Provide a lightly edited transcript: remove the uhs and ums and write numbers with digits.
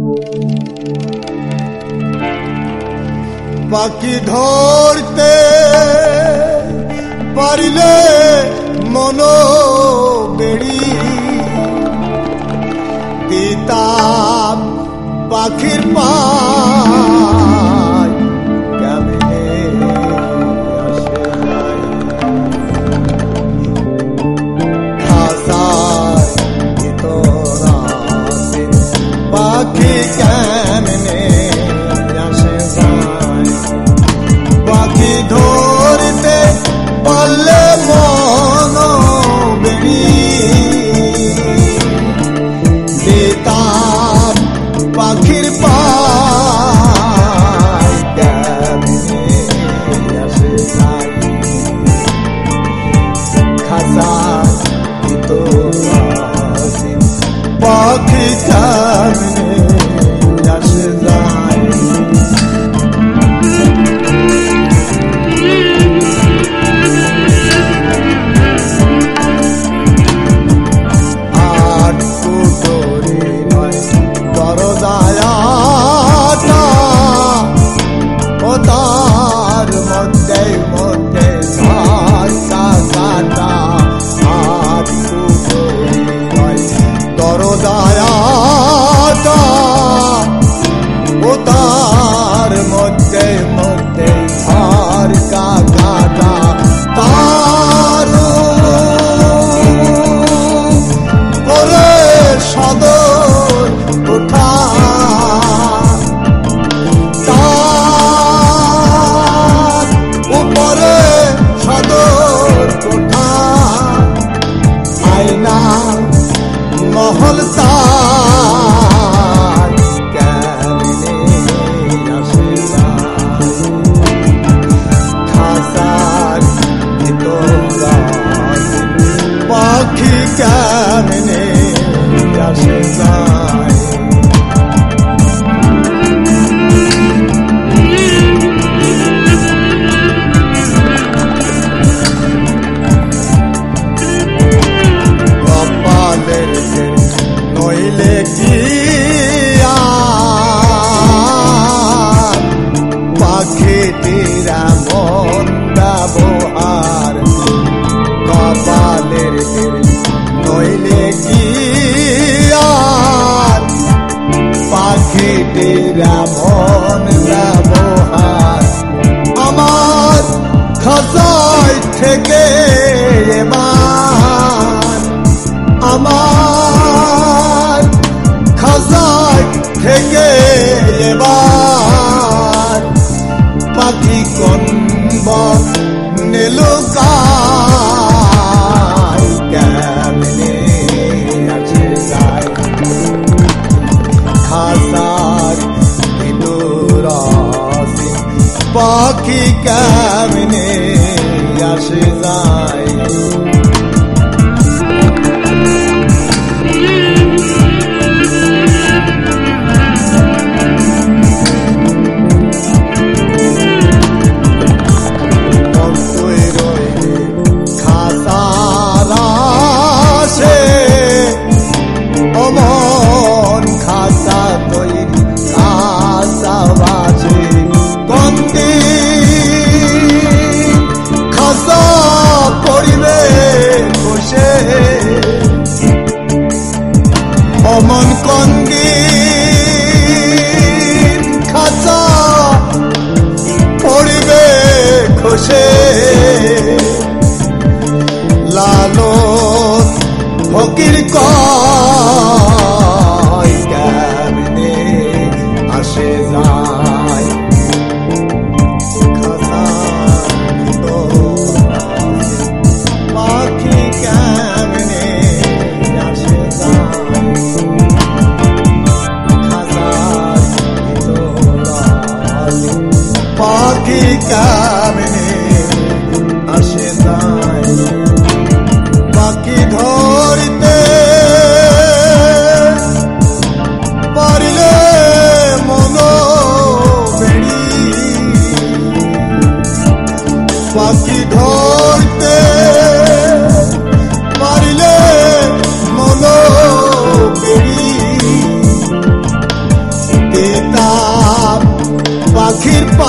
পাখি ধরতে পারিলে মন বেড়ি দিতাম পাখির পায় কেমনে আসে যায় খাসায় ভিতর আছে পাখি কেমনে আসে যায় পাখি ধরতে পারলে মন বেড়ি দিতাম পাখির পায় কেমনে আসে যায় খাসায় ভিতর আছে পাখি কেমনে আসে যায় তার মধ্যে মধ্যে ধার কাটা তার করে সদর ওঠা তার উপরে সদর ওঠা আয়না মহল তার কেমনে আসে যায় খাসার ভিতর আছে পাখি কেমনে আসে যায় কপালের নইলে কি পাখিটিরা মন ব্যবহার কপালের নইলে কি পাখিটিরা মন ব্যবহার আমার খাসায় থেকে এবার আমার খাসায় থেকে এবার পাখি কনব নীলকায় কেমনে আসে যায় খাসার ভিতর আছে পাখি কেমনে আসে যায় অমন খাসা তৈরি খাসাবাসে কন্দি খাসা পরিবে বসে অমন কন্দি খাসা পরিবে খসে লালন ফকির কয় কেমনে আসে যায় পাখি কেমনে আসে যায় পাখি কেমনে আসে যায় পাখি ধরতে পারিলে মন বেড়ি পাখি ধরতে পারিলে মন বেড়ি আখির